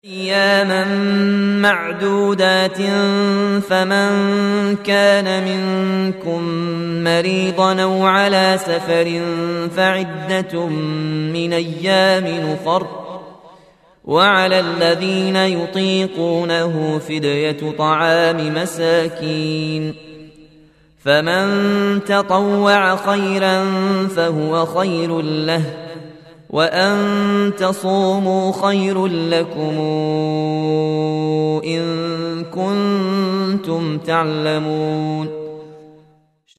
أياما معدودات فمن كان منكم مريضا أو على سفر فعدة من أيام أخر وعلى الذين يطيقونه فدية طعام مساكين فمن تطوع خيرا فهو خير له وأن تصوموا خير لكم إن كنتم تعلمون